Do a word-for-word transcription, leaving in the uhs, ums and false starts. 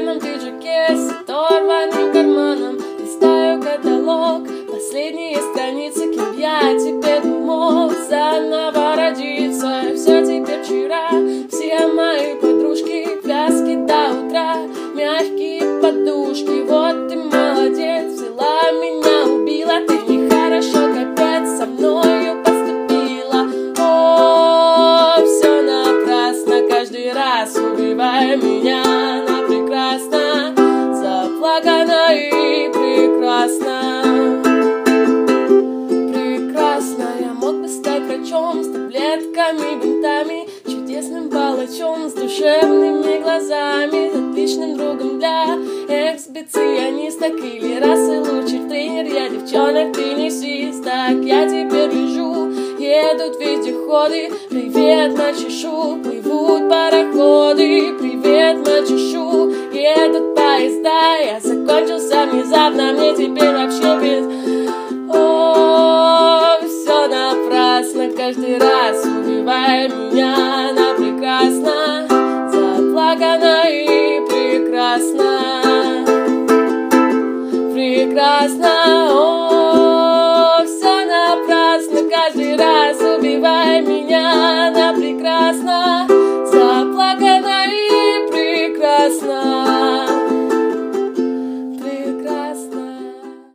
черном пиджаке с оторванным карманом листаю каталог, последние страницы, кем я теперь мог заново родиться. Все теперь вчера, все мои подружки, пляски до утра, мягкие подушки. Вот ты молодец, взяла меня, убила, ты нехорошо капец со мною поступила. О, все напрасно, каждый раз убивай меня на прекрасно, заплакано и прекрасно. Прекрасно, я мог бы стать врачом с таблетками, бинтами, чудесным палачом с душевными глазами, отличным другом для эксбиционисток или расы лучший тренер. Я девчонок теннисисток, я теперь лежу, едут вездеходы, привет, мальчишу, плывут пароходы, привет, мальчишу, едут поезда. Я закончился внезапно, мне теперь вообще без... О, все напрасно, каждый раз убивай меня